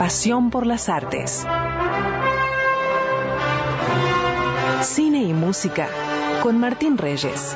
pasión por las artes. Cine y música con Martín Reyes.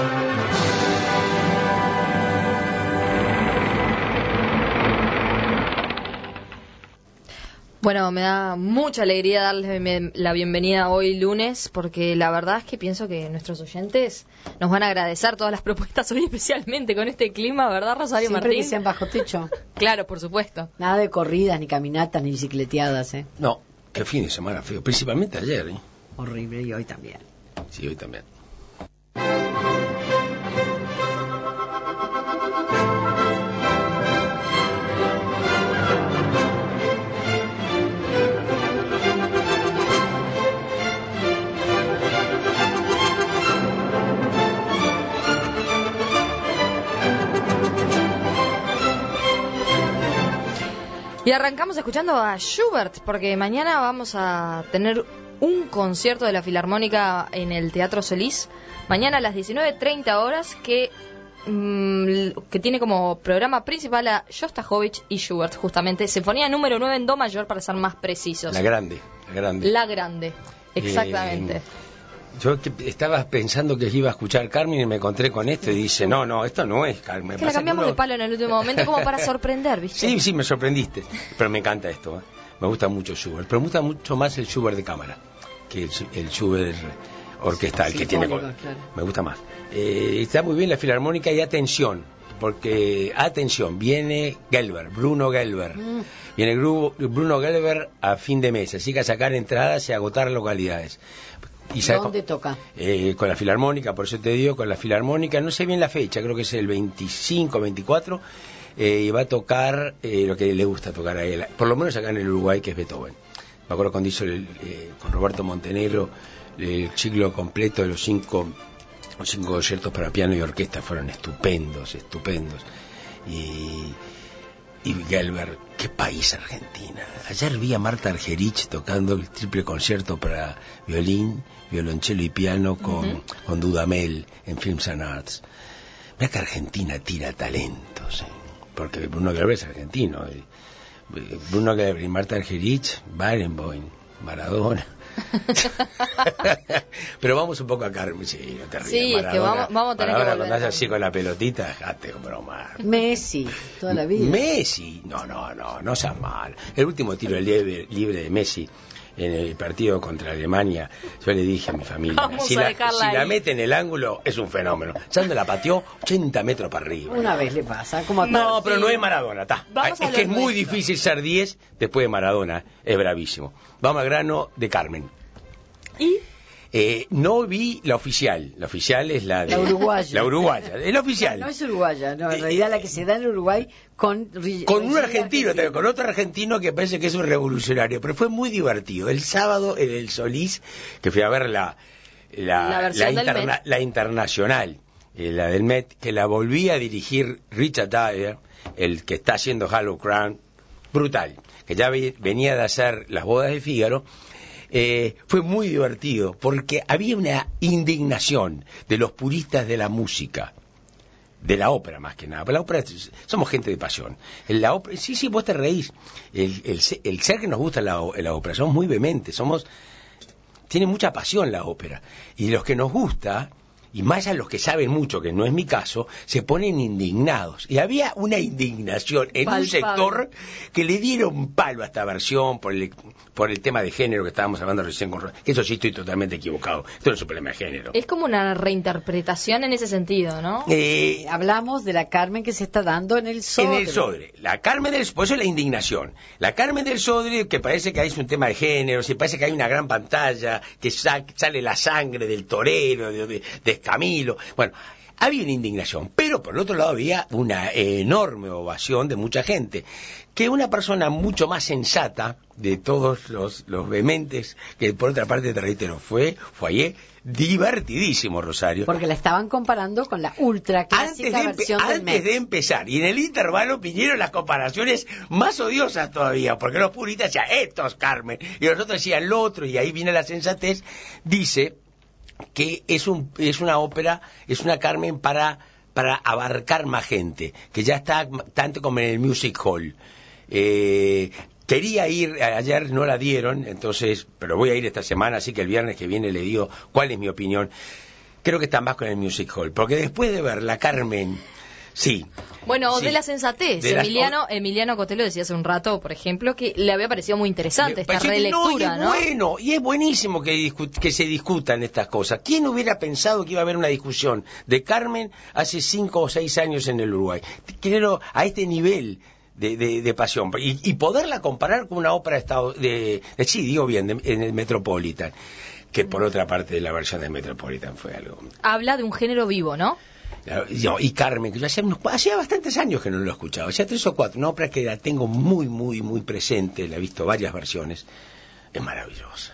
Bueno, me da mucha alegría darles la bienvenida hoy lunes, porque la verdad es que pienso que nuestros oyentes nos van a agradecer todas las propuestas hoy, especialmente con este clima, ¿verdad, Rosario Siempre Martín? Que sean bajo techo. Claro, por supuesto. Nada de corridas, ni caminatas, ni bicicleteadas, ¿eh? No, qué fin de semana feo, principalmente ayer, ¿eh? Horrible, y hoy también. Sí, hoy también. Y arrancamos escuchando a Schubert, porque mañana vamos a tener un concierto de la Filarmónica en el Teatro Solís, mañana a las 19:30 horas, que tiene como programa principal a Shostakovich y Schubert, justamente, Sinfonía número 9 en Do mayor, para ser más precisos. La grande. La grande, exactamente. Yo estaba pensando que iba a escuchar Carmen y me encontré con esto y dice, no, esto no es Carmen. Que la cambiamos de palo en el último momento como para sorprender, ¿viste? Sí, me sorprendiste. Pero me encanta esto, ¿eh? Me gusta mucho Schubert, pero me gusta mucho más el Schubert de cámara que el Schubert orquestal, sí, que tiene. Claro. Me gusta más. Está muy bien la Filarmónica y atención, porque viene Bruno Gelber. Viene Bruno Gelber a fin de mes, así que a sacar entradas y a agotar localidades. ¿Dónde toca? Con la Filarmónica, por eso te digo, con la Filarmónica, no sé bien la fecha, creo que es el 25, 24, y va a tocar lo que le gusta tocar a él, por lo menos acá en el Uruguay, que es Beethoven. Me acuerdo cuando hizo con Roberto Montenegro el ciclo completo de los cinco conciertos para piano y orquesta, fueron estupendos. Y Gelber, qué país Argentina. Ayer vi a Marta Argerich tocando el triple concierto para violín, violonchelo y piano con Dudamel en Films and Arts. Mira que Argentina tira talentos, porque Bruno Gelber es argentino. Bruno Gelber y Marta Argerich, Barenboim, Maradona. Pero vamos un poco a Carmen, sí, no te rías. Sí, Maradona, es que vamos a tener que volver. Cuando haces así con la pelotita, dejate broma. Messi, toda la vida. Messi, no seas mal. El último tiro libre de Messi en el partido contra Alemania, yo le dije a mi familia, si la mete en el ángulo, es un fenómeno. Sando la pateó 80 metros para arriba. Una vez le pasa, como no, pero no es Maradona, está. Es que es muy difícil ser 10 después de Maradona, es bravísimo. Vamos al grano de Carmen. ¿Y? No vi la oficial es la de... La uruguaya. La uruguaya, es la oficial. No es uruguaya, no, en realidad la que se da en Uruguay con un argentino, con otro argentino que parece que es un revolucionario, pero fue muy divertido. El sábado en el Solís, que fui a ver la internacional, la del Met, que la volví a dirigir Richard Dyer, el que está haciendo Hollow Crown, brutal, que ya venía de hacer Las bodas de Fígaro. Fue muy divertido porque había una indignación de los puristas de la música, de la ópera más que nada. Pero la ópera, somos gente de pasión. La ópera, sí, vos te reís. El ser que nos gusta la ópera, somos muy vehementes, tiene mucha pasión la ópera. Y los que nos gusta, y más a los que saben mucho, que no es mi caso, se ponen indignados. Y había una indignación en un sector que le dieron palo a esta versión por el tema de género que estábamos hablando recién que eso sí estoy totalmente equivocado. Esto no es un problema de género. Es como una reinterpretación en ese sentido, ¿no? Hablamos de la Carmen que se está dando en el Sodre. En el Sodre. La Carmen del Sodre, por eso es la indignaón. La Carmen del Sodre, que parece que es un tema de género, se parece que hay una gran pantalla, que sale la sangre del torero, de Camilo. Bueno, había una indignación, pero por el otro lado había una enorme ovación de mucha gente. Que una persona mucho más sensata de todos los vehementes, que por otra parte te reitero, fue ayer divertidísimo, Rosario. Porque la estaban comparando con la ultra clásica versión del Met. Antes de empezar, y en el intervalo vinieron las comparaciones más odiosas todavía, porque los puristas decían, esto es Carmen, y los otros decían lo otro, y ahí viene la sensatez, dice que es una ópera, es una Carmen para abarcar más gente, que ya está tanto como en el Music Hall. quería ir, ayer no la dieron, entonces, pero voy a ir esta semana, así que el viernes que viene le digo cuál es mi opinión. Creo que está más con el Music Hall, porque después de ver la Carmen, sí. Bueno, sí, de la sensatez. Emiliano Cotelo decía hace un rato, por ejemplo, que le había parecido muy interesante esta relectura, ¿no? Bueno, y es buenísimo que se discutan estas cosas. ¿Quién hubiera pensado que iba a haber una discusión de Carmen hace 5 o 6 años en el Uruguay? Quiero a este nivel de pasión y poderla comparar con una ópera en el Metropolitan, que por otra parte la versión del Metropolitan fue algo. Habla de un género vivo, ¿no? Y Carmen, que yo hacía bastantes años que no lo escuchaba, hacía 3 o 4, una ópera que la tengo muy, muy, muy presente, la he visto varias versiones, es maravillosa.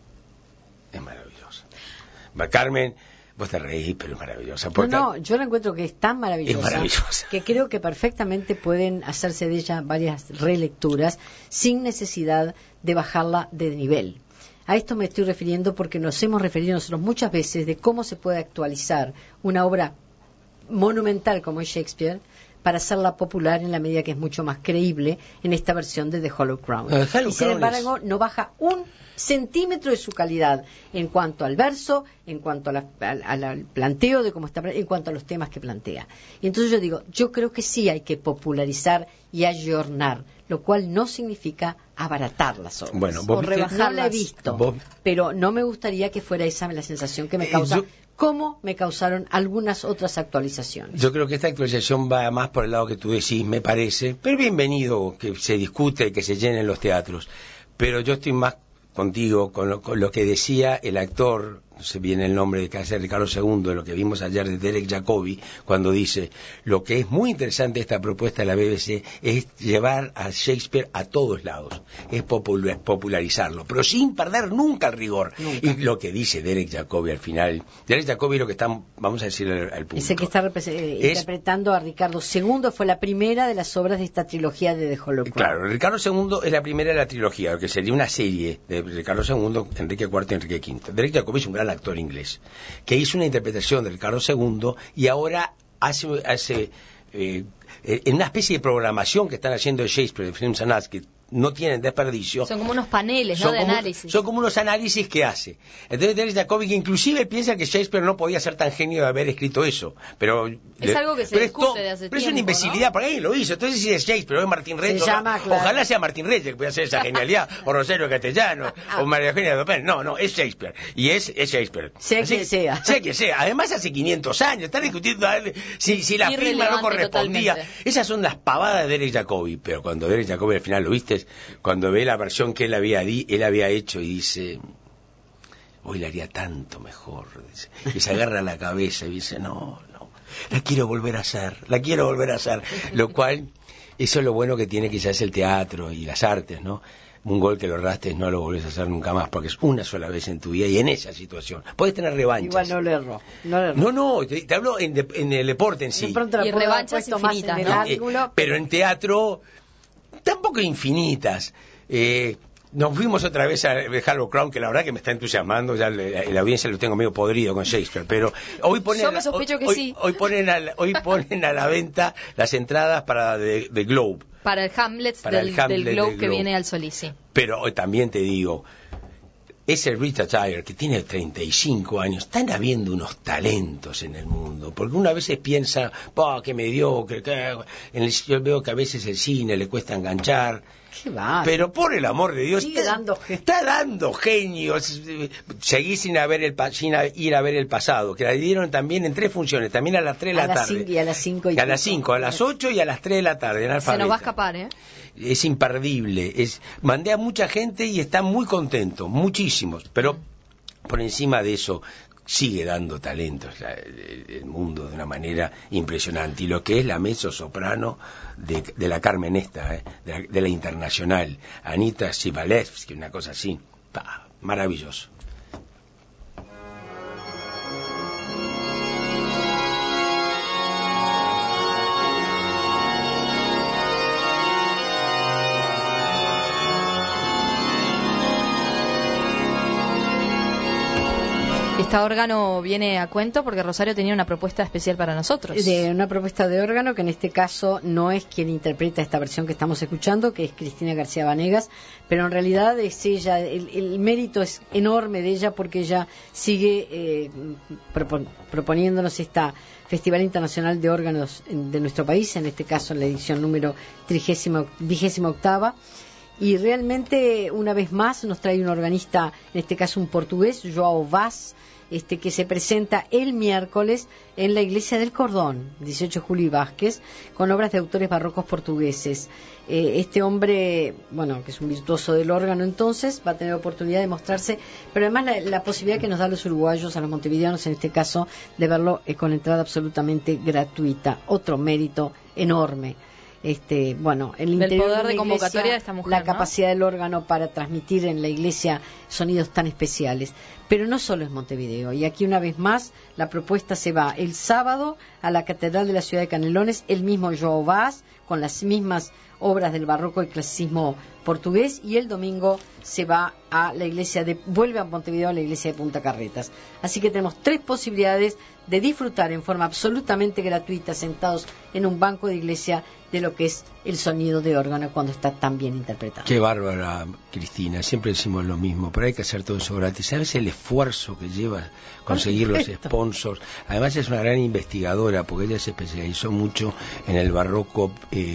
Carmen, vos te reís, pero es maravillosa. No, yo la encuentro que es tan maravillosa, es maravillosa, que creo que perfectamente pueden hacerse de ella varias relecturas sin necesidad de bajarla de nivel. A esto me estoy refiriendo porque nos hemos referido nosotros muchas veces de cómo se puede actualizar una obra monumental como es Shakespeare para hacerla popular en la medida que es mucho más creíble en esta versión de The Hollow Crown. Y sin embargo no baja un centímetro de su calidad en cuanto al verso, en cuanto al planteo de cómo está, en cuanto a los temas que plantea. Y entonces yo creo que sí hay que popularizar y ayornar, lo cual no significa abaratar las obras. Bueno, o rebajarlas. No la he visto, pero no me gustaría que fuera esa la sensación que me causa, como me causaron algunas otras actualizaciones. Yo creo que esta actualización va más por el lado que tú decís, me parece, pero bienvenido que se discute, que se llenen los teatros, pero yo estoy más contigo con lo que decía el actor, no sé bien el nombre que hace Ricardo II, de lo que vimos ayer de Derek Jacobi, cuando dice, lo que es muy interesante de esta propuesta de la BBC es llevar a Shakespeare a todos lados, es popularizarlo, pero sin perder nunca el rigor. Nunca. Y lo que dice Derek Jacobi al final, Derek Jacobi lo que está, vamos a decir al público. Ese que está interpretando a Ricardo II, fue la primera de las obras de esta trilogía de The Hollow Crown. Claro, Ricardo II es la primera de la trilogía, lo que sería una serie de Ricardo II, Enrique IV y Enrique V. Derek Jacobi es un gran actor inglés, que hizo una interpretación de Ricardo II y ahora hace en una especie de programación que están haciendo de Shakespeare, de Films and Arts, que no tienen desperdicio. Son como unos paneles, ¿no? De análisis. Son como unos análisis que hace. Entonces Derek Jacobi, que inclusive piensa que Shakespeare no podía ser tan genio de haber escrito eso. Pero es algo que se discute de hace tiempo. Pero es una imbecilidad, ¿no? Para él lo hizo. Entonces si es Shakespeare o es Martín Reyes, ojalá sea Martín Reyes que pueda hacer esa genialidad, o Rosario Castellano, o María Eugenia Dupin. No, es Shakespeare. Y es Shakespeare. Sea quien sea. Además hace 500 años, están discutiendo si la firma no correspondía. Totalmente. Esas son las pavadas de Derek Jacobi. Pero cuando Derek Jacobi al final lo viste, cuando ve la versión que él había hecho y dice, hoy la haría tanto mejor, dice, y se agarra la cabeza y dice, no, la quiero volver a hacer, lo cual, eso es lo bueno que tiene quizás el teatro y las artes, ¿no? Un gol que lo erraste no lo volvés a hacer nunca más, porque es una sola vez en tu vida y en esa situación. Puedes tener revanchas. Igual no le erró. No, te hablo en el deporte en sí. Y revanchas infinitas, ¿no? Pero en teatro, tampoco infinitas. Nos fuimos otra vez a Hollow Crown, que la verdad que me está entusiasmando, ya la audiencia lo tengo medio podrido con Shakespeare, pero hoy ponen, hoy ponen a la venta las entradas para The Globe. Para el Hamlet del Globe que viene al Solís, sí. Pero hoy también te digo, ese Richard Dyer, que tiene 35 años, están habiendo unos talentos en el mundo, porque una vez piensa, que mediocre, yo veo que a veces el cine le cuesta enganchar. Pero por el amor de Dios, está dando genios. Seguí sin ir a ver el pasado, que la dieron también en 3 funciones, también a las 3 de la tarde. Y a las 5 a las 5, a las 8 y a las 3 de la tarde en Alfabeta. Se nos va a escapar, ¿eh? Es imperdible. Mandé a mucha gente y están muy contentos, muchísimos, pero por encima de eso sigue dando talentos el mundo de una manera impresionante. Y lo que es la mezzo-soprano de la Carmen esta, de la internacional, Anita Sivalevsky, una cosa así, maravilloso. Este órgano viene a cuento porque Rosario tenía una propuesta especial para nosotros. De una propuesta de órgano que en este caso no es quien interpreta esta versión que estamos escuchando, que es Cristina García Vanegas, pero en realidad es ella, el mérito es enorme de ella porque ella sigue proponiéndonos esta Festival Internacional de Órganos de nuestro país, en este caso en la edición número 28ª. Y realmente, una vez más, nos trae un organista, en este caso un portugués, João Vaz, que se presenta el miércoles en la Iglesia del Cordón, 18 Julio y Vázquez, con obras de autores barrocos portugueses. Este hombre, bueno, que es un virtuoso del órgano, entonces va a tener oportunidad de mostrarse, pero además la posibilidad que nos da a los uruguayos, a los montevideanos en este caso, de verlo con entrada absolutamente gratuita. Otro mérito enorme. Bueno, el interior poder de iglesia, convocatoria de esta mujer, la ¿no? capacidad del órgano para transmitir en la iglesia sonidos tan especiales. Pero no solo es Montevideo, y aquí una vez más la propuesta se va el sábado a la Catedral de la Ciudad de Canelones, el mismo João Vaz, con las mismas obras del barroco y clasicismo portugués, y el domingo se va a la iglesia vuelve a Montevideo, a la iglesia de Punta Carretas. Así que tenemos 3 posibilidades de disfrutar en forma absolutamente gratuita, sentados en un banco de iglesia, de lo que es el sonido de órgano cuando está tan bien interpretado. Qué bárbara, Cristina, siempre decimos lo mismo, pero hay que hacer todo eso gratis. ¿Sabes el esfuerzo que lleva conseguir los sponsors? Además es una gran investigadora, porque ella se especializó mucho en el barroco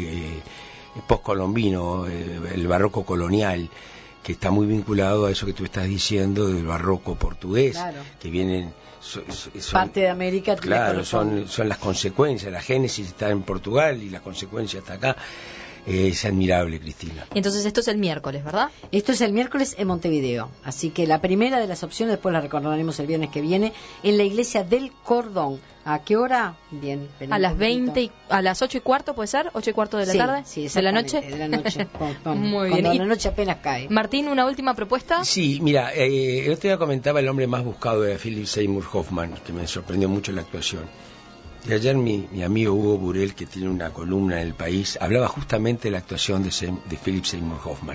postcolombino, el barroco colonial, que está muy vinculado a eso que tú estás diciendo del barroco portugués, claro, que vienen son parte de América. Claro, son las consecuencias. La génesis está en Portugal y la consecuencia está acá. Es admirable, Cristina. Y entonces esto es el miércoles, ¿verdad? Esto es el miércoles en Montevideo. Así que la primera de las opciones, después la recordaremos el viernes que viene, en la iglesia del Cordón. ¿A qué hora? Bien. A las 20, a las 8:15, ¿puede ser? 8:15 de la tarde. Sí, ¿De la noche? De la noche. Muy bien. Cuando la noche apenas cae. Martín, ¿una última propuesta? Sí, mira, el otro día comentaba el hombre más buscado de Philip Seymour Hoffman, que me sorprendió mucho la actuación. Y ayer mi amigo Hugo Burel, que tiene una columna en El País, hablaba justamente de la actuación de Philip Seymour Hoffman.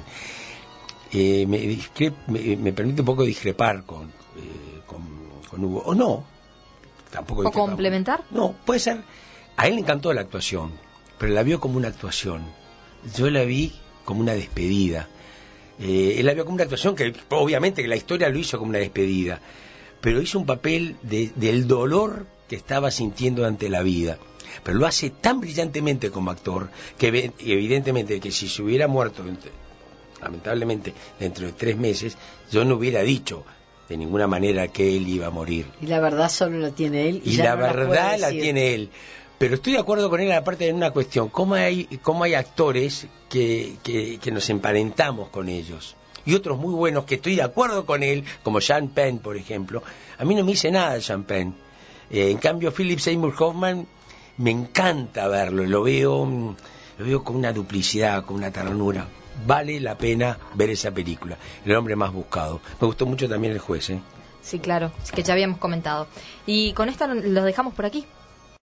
Me permite un poco discrepar con Hugo, o no, tampoco. ¿O complementar? No, puede ser. A él le encantó la actuación, pero la vio como una actuación. Yo la vi como una despedida. Él la vio como una actuación que, obviamente, que la historia lo hizo como una despedida, pero hizo un papel del dolor que estaba sintiendo ante la vida, pero lo hace tan brillantemente como actor que evidentemente que si se hubiera muerto lamentablemente dentro de 3 meses, yo no hubiera dicho de ninguna manera que él iba a morir, y la verdad solo la tiene él, y la verdad la tiene él. Pero estoy de acuerdo con él, aparte de una cuestión, cómo hay actores que nos emparentamos con ellos, y otros muy buenos que estoy de acuerdo con él, como Sean Penn, por ejemplo. A mí no me dice nada Sean Penn. En cambio, Philip Seymour Hoffman, me encanta verlo, lo veo con una duplicidad, con una ternura. Vale la pena ver esa película, El hombre más buscado. Me gustó mucho también El juez, Sí, claro, que ya habíamos comentado. Y con esto los dejamos por aquí.